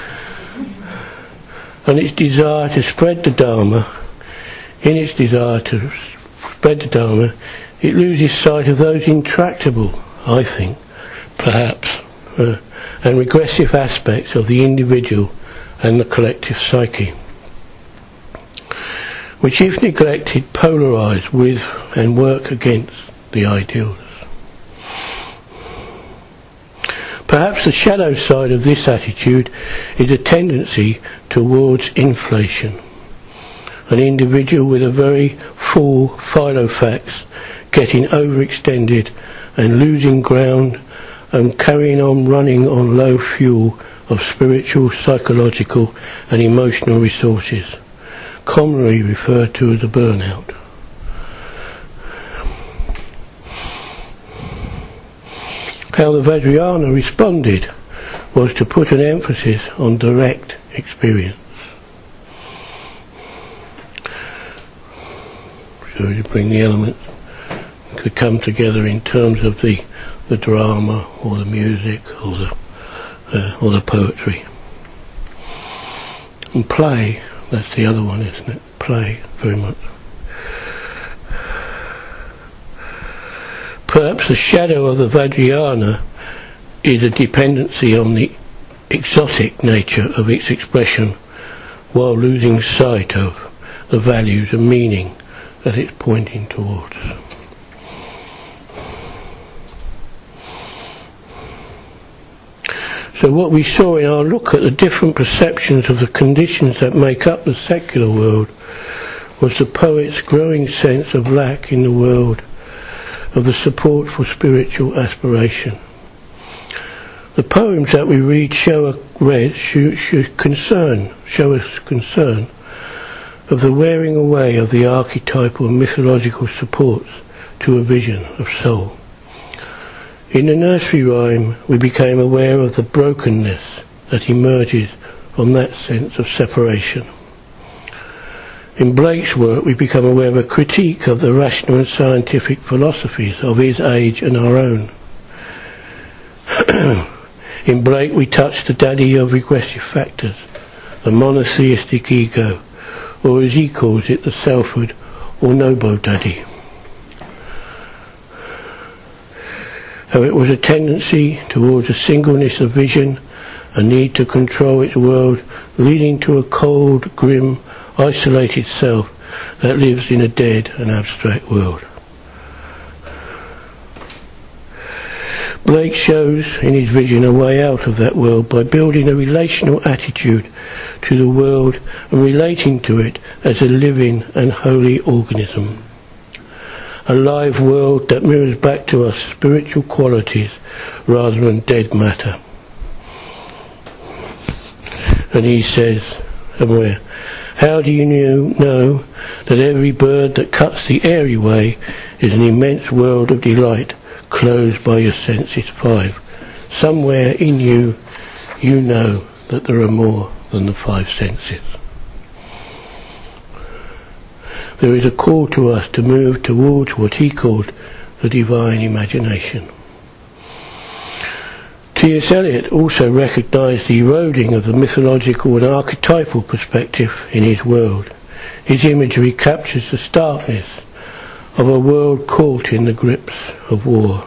and its desire to spread the Dharma, in its desire to spread the Dharma, it loses sight of those intractable, I think, perhaps, uh, and regressive aspects of the individual and the collective psyche, which, if neglected, polarise with and work against the ideals. Perhaps the shadow side of this attitude is a tendency towards inflation. An individual with a very full phyllofax getting overextended and losing ground and carrying on running on low fuel of spiritual, psychological and emotional resources, commonly referred to as a burnout. How the Vajrayana responded was to put an emphasis on direct experience. So to bring the elements to come together in terms of the, the drama or the music or the, uh, or the poetry. And play, that's the other one, isn't it? Play, very much. Perhaps the shadow of the Vajrayana is a dependency on the exotic nature of its expression, while losing sight of the values and meaning that it's pointing towards. So what we saw in our look at the different perceptions of the conditions that make up the secular world was the poet's growing sense of lack in the world of the support for spiritual aspiration. The poems that we read show a read show, show concern, show us concern of the wearing away of the archetypal and mythological supports to a vision of soul. In the nursery rhyme, we became aware of the brokenness that emerges from that sense of separation. In Blake's work, we become aware of a critique of the rational and scientific philosophies of his age and our own. In Blake, we touch the daddy of regressive factors, the monotheistic ego, or as he calls it, the selfhood or nobo daddy. How it was a tendency towards a singleness of vision a need to control its world, leading to a cold, grim, isolated self that lives in a dead and abstract world. Blake shows in his vision a way out of that world by building a relational attitude to the world and relating to it as a living and holy organism. A live world that mirrors back to us spiritual qualities rather than dead matter. And he says somewhere, how do you know that every bird that cuts the airy way is an immense world of delight closed by your senses five? Somewhere in you, you know that there are more than the five senses. There is a call to us to move towards what he called the divine imagination. T S Eliot also recognised the eroding of the mythological and archetypal perspective in his world. His imagery captures the starkness of a world caught in the grips of war,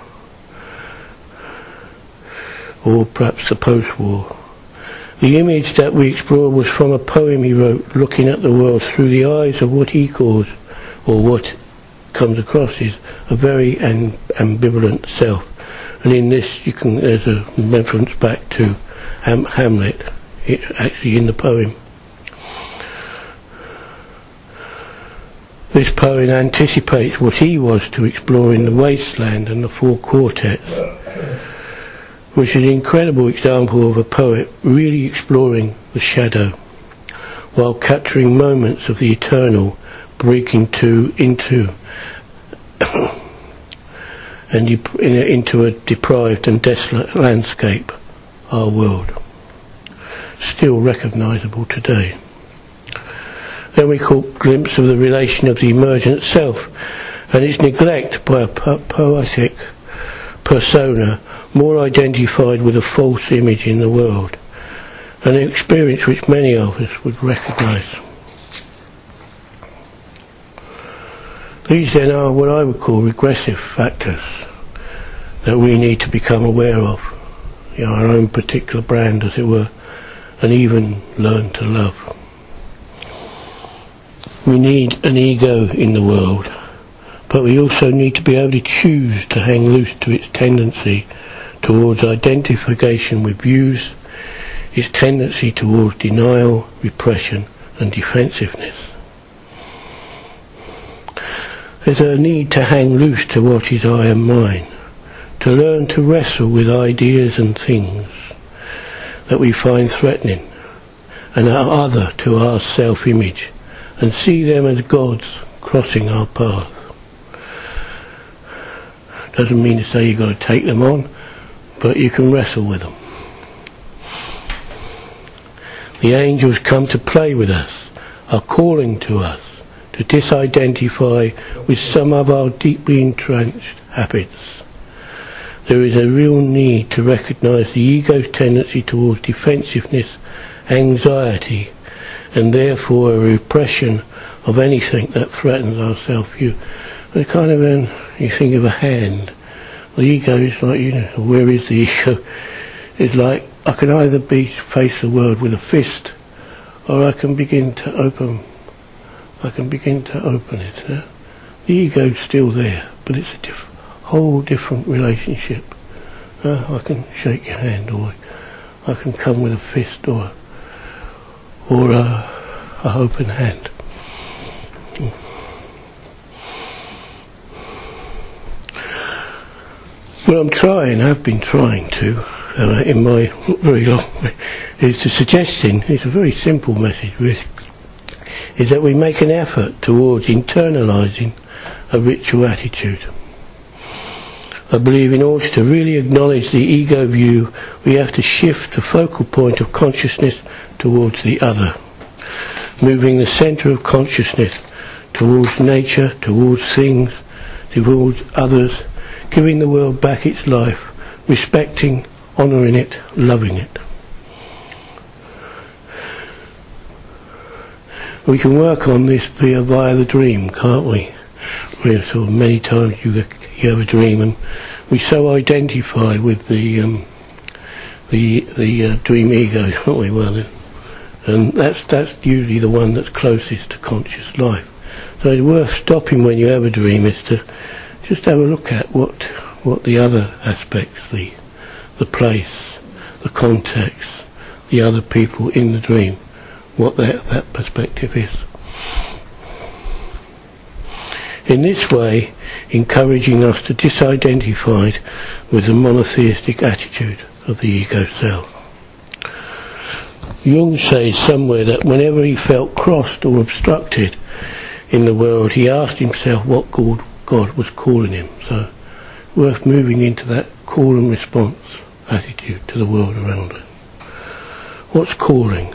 or perhaps the post-war. The image that we explore was from a poem he wrote, looking at the world through the eyes of what he calls, or what comes across as, a very am- ambivalent self. And in this, you can there's a reference back to Ham- Hamlet, it, actually in the poem. This poem anticipates what he was to explore in The Wasteland and the Four Quartets, which is an incredible example of a poet really exploring the shadow, while capturing moments of the eternal breaking to, into and de- in a, into a deprived and desolate landscape, our world, still recognisable today. Then we caught a glimpse of the relation of the emergent self and its neglect by a po- poetic persona more identified with a false image in the world, an experience which many of us would recognise. These then are what I would call regressive factors that we need to become aware of, you know, our own particular brand, as it were, and even learn to love. We need an ego in the world, but we also need to be able to choose to hang loose to its tendency towards identification with views, its tendency towards denial, repression and defensiveness. There's a need to hang loose to what is I and mine, to learn to wrestle with ideas and things that we find threatening and are other to our self-image, and see them as gods crossing our path. Doesn't mean to say you've got to take them on, but you can wrestle with them. The angels come to play with us, are calling to us to disidentify with some of our deeply entrenched habits. There is a real need to recognise the ego's tendency towards defensiveness, anxiety, and therefore a repression of anything that threatens our self-view. It's kind of an, you think of a hand. The ego is like, you know, where is the ego? It's like, I can either be face the world with a fist, or I can begin to open, I can begin to open it. Yeah? The ego's still there, but it's a diff- whole different relationship. Uh, I can shake your hand, or I can come with a fist, or or a, a open hand. What I'm trying, I've been trying to, uh, in my very long, is to suggesting, it's a very simple message, really, is that we make an effort towards internalising a ritual attitude. I believe in order to really acknowledge the ego view, we have to shift the focal point of consciousness towards the other, moving the centre of consciousness towards nature, towards things, towards others, giving the world back its life, respecting, honouring it, loving it. We can work on this via via the dream, can't we? Where sort of many times you you have a dream, and we so identify with the um, the the uh, dream ego, aren't we? Well, then, and that's that's usually the one that's closest to conscious life. So it's worth stopping when you have a dream is to just have a look at what what the other aspects, the the place, the context, the other people in the dream, what that that perspective is. In this way, encouraging us to disidentify with the monotheistic attitude of the ego self. Jung says somewhere that whenever he felt crossed or obstructed in the world, he asked himself what God, God was calling him. So, worth moving into that call and response attitude to the world around us. What's calling?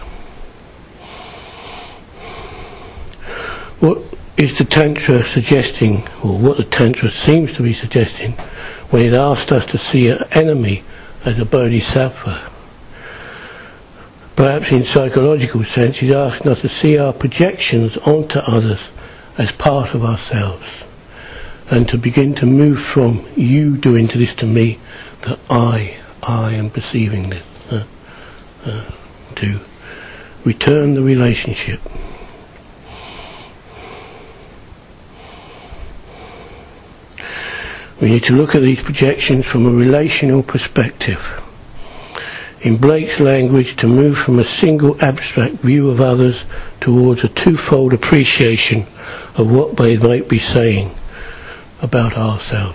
What is the Tantra suggesting, or what the Tantra seems to be suggesting, when it asked us to see an enemy as a bodhisattva? Perhaps in psychological sense, it asked us to see our projections onto others as part of ourselves, and to begin to move from you doing this to me, that I, I am perceiving this, uh, uh, to return the relationship. We need to look at these projections from a relational perspective. In Blake's language, to move from a single abstract view of others towards a twofold appreciation of what they might be saying about ourselves.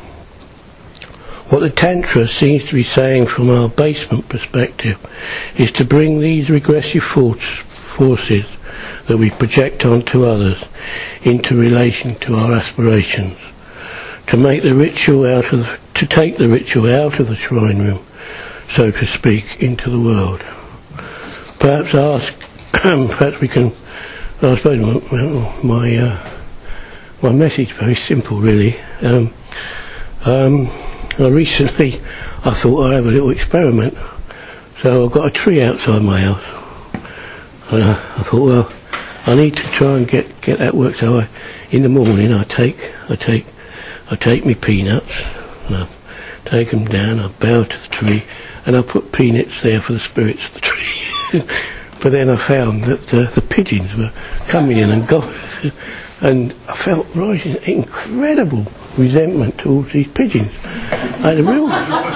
What the Tantra seems to be saying from our basement perspective is to bring these regressive forces that we project onto others into relation to our aspirations. To make the ritual out of, to take the ritual out of the shrine room, so to speak, into the world. Perhaps ask, perhaps we can, I suppose my, my, uh, my message is very simple really. Um, um, I recently, I thought I'd have a little experiment. So I've got a tree outside my house. And I, I thought, well, I need to try and get, get that work. So I, in the morning I take, I take, I take me peanuts, and I take them down, I bow to the tree, and I put peanuts there for the spirits of the tree. But then I found that uh, the pigeons were coming in and going, and I felt right incredible resentment towards these pigeons. I had a real,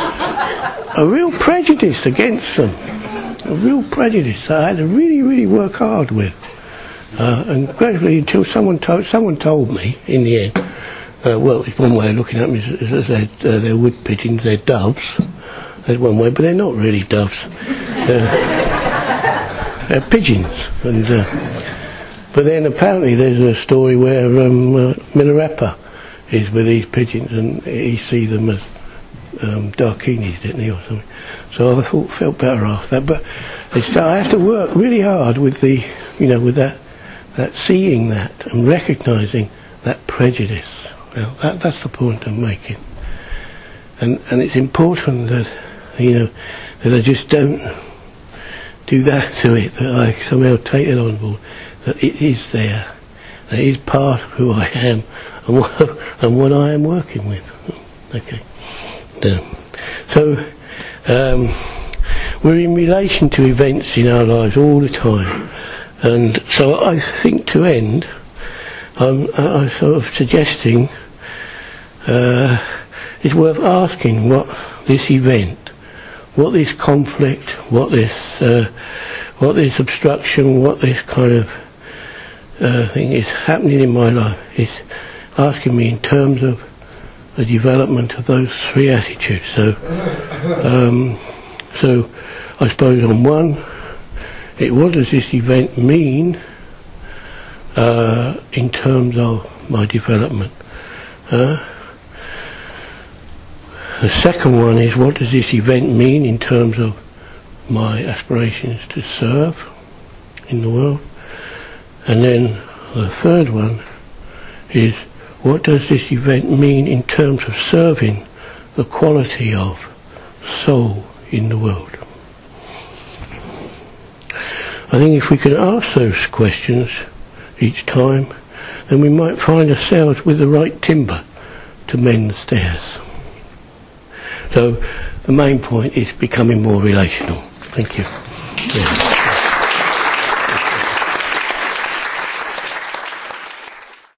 a real prejudice against them, a real prejudice that I had to really, really work hard with. Uh, and gradually, until someone told, someone told me in the end. Uh, well, it's one way of looking at them is, as I said, uh, they're wood pigeons, they're doves. That's one way, but they're not really doves. They're, they're pigeons. And uh, but then apparently there's a story where um, uh, Milarepa is with these pigeons, and he sees them as um, Dakinis, didn't he, or something. So I thought, felt better after that. But it's, I have to work really hard with the, you know, with that, that seeing that and recognising that prejudice. Well, that, that's the point I'm making, and and it's important that, you know, that I just don't do that to it, that I somehow take it on board, that it is there, that it is part of who I am and what, and what I am working with. Okay, so um, we're in relation to events in our lives all the time, and so I think to end, I'm, I'm sort of suggesting uh, it's worth asking what this event, what this conflict, what this, uh, what this obstruction, what this kind of uh, thing is happening in my life, is asking me in terms of the development of those three attitudes. So, um, so I suppose on one, it, what does this event mean Uh, in terms of my development? Uh, the second one is, what does this event mean in terms of my aspirations to serve in the world? And then the third one is, what does this event mean in terms of serving the quality of soul in the world? I think if we can ask those questions each time, then we might find ourselves with the right timber to mend the stairs. So the main point is becoming more relational. Thank you. Yeah.